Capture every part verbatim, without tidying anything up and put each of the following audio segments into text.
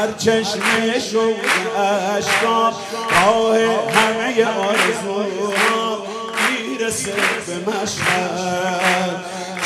در چشمه شوق اشکام راه همه آرزوها میرسه به مشهد.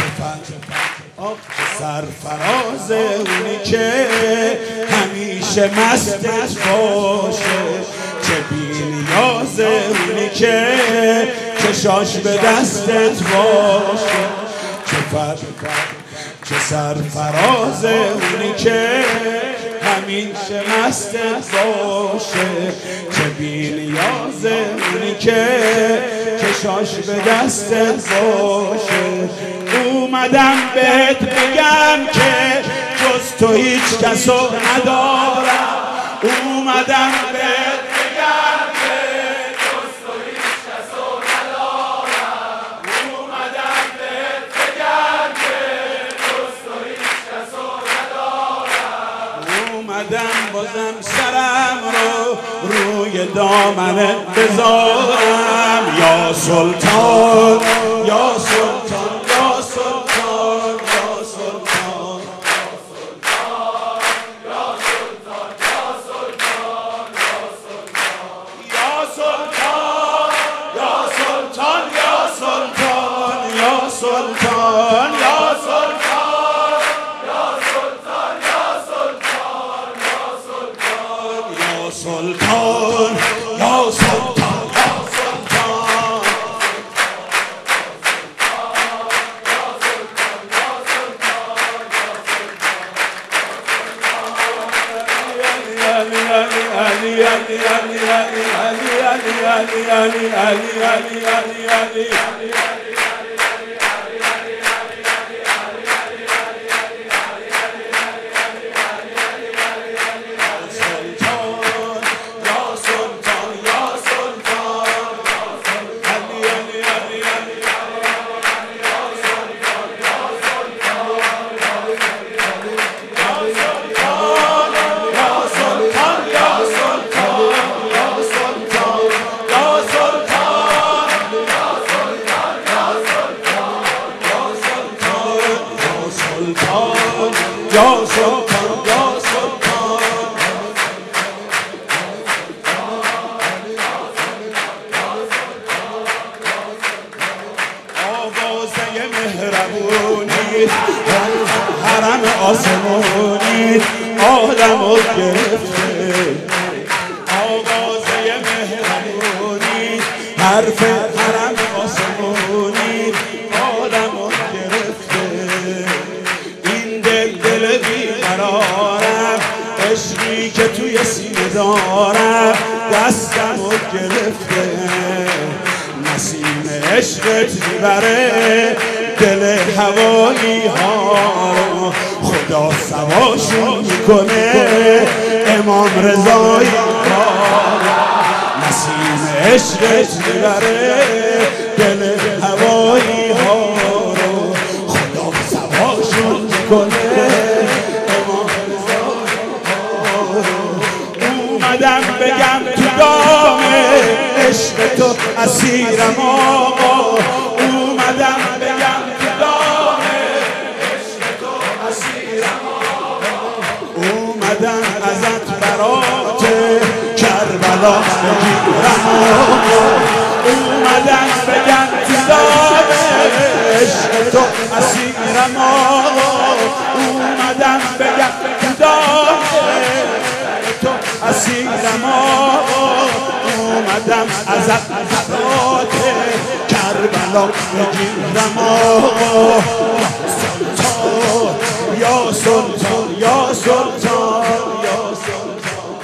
چه سرفراز اونی که همیشه مستت باشه، چه بی‌نیاز اونی که چشاش به دستت باشه، چه فر چه سرفراز اونی که همیشه مستت باشه، چه بی‌نیاز اونی که چشاش به دستت باشه. اومدم بهت بگم که جز تو هیچ کسو ندارم، اومدم بهت بگم که جز تو هیچ کسو ندارم، اومدم بهت بگم که جز تو هیچ کسو ندارم. اومدم بازم سرم رو روی دامنت بذارم، یا سلطان یا سلطان یا سلطان یا سلطان یا سلطان یا سلطان یا سلطان یا سلطان یا سلطان یا سلطان یا سلطان یا سلطان یا سلطان یا سلطان یا سلطان Ali Ali Ali Ali Ali Ali Ali Ali Ali Ali Ali Ali یا سلطان یا سلطان. آوازه مهربونی حرم آسمانی آدمو گرفته، آوازه مهربونی حرف حرم آسمانی آدمو گرفته. بیقرارم عشقی که توی سینه دارم دستمو گرفته، نسیم عشقت میبره دل هوایی ها رو، خدا سواشون میکنه امام رضایی ها. نسیم عشقت میبره دل هوایی ها رو، خدا سواشون میکنه. اومدم بگم تو دام عشق تو اسیرم آقا، اومدم بگم تو دام عشق تو اسیرم آقا، اومدم ازت برات کربلا بگیرم آقا، اومدم بگم تو دام عشق تو اسیرم آقا، اومدم بگم تو دام اسیرم آقا، اومدم ازت برات کربلا بگیرم آقا. سلطان یا سلطان یا سلطان یا سلطان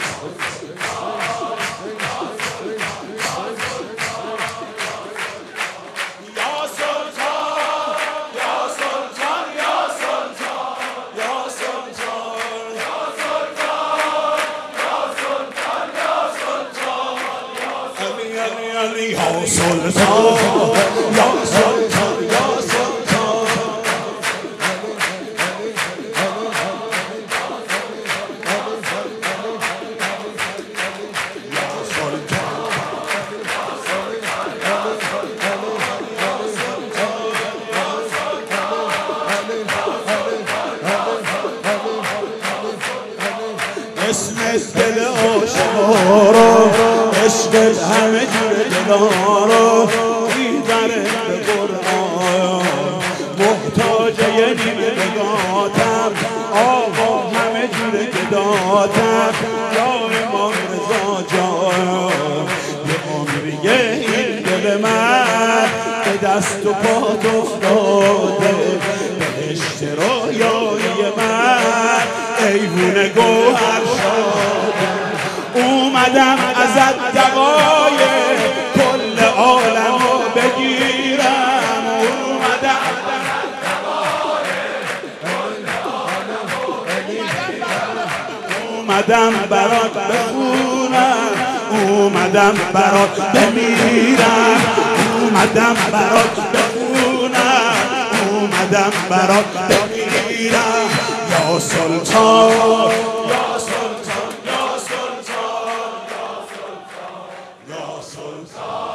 یا سلطان یا سلطان یا سلطان. عشقت همه جور دلا رو میبره به قرآن محتاج یه نیمه نگاتم آقا همه جور گداتم یا امام رضا جان یه عمریه این دل من به دست و پات افتاده بهشت رویایی من ایوون گوهر شده اومدم ازت دقای کل عالمو بگیرم اومدم اومدم برات بخونم اومدم برات بمیرم اومدم برات بخونم اومدم برات بمیرم یا سلطان یا سلطان یا سلطان یا سلطان یا سلطان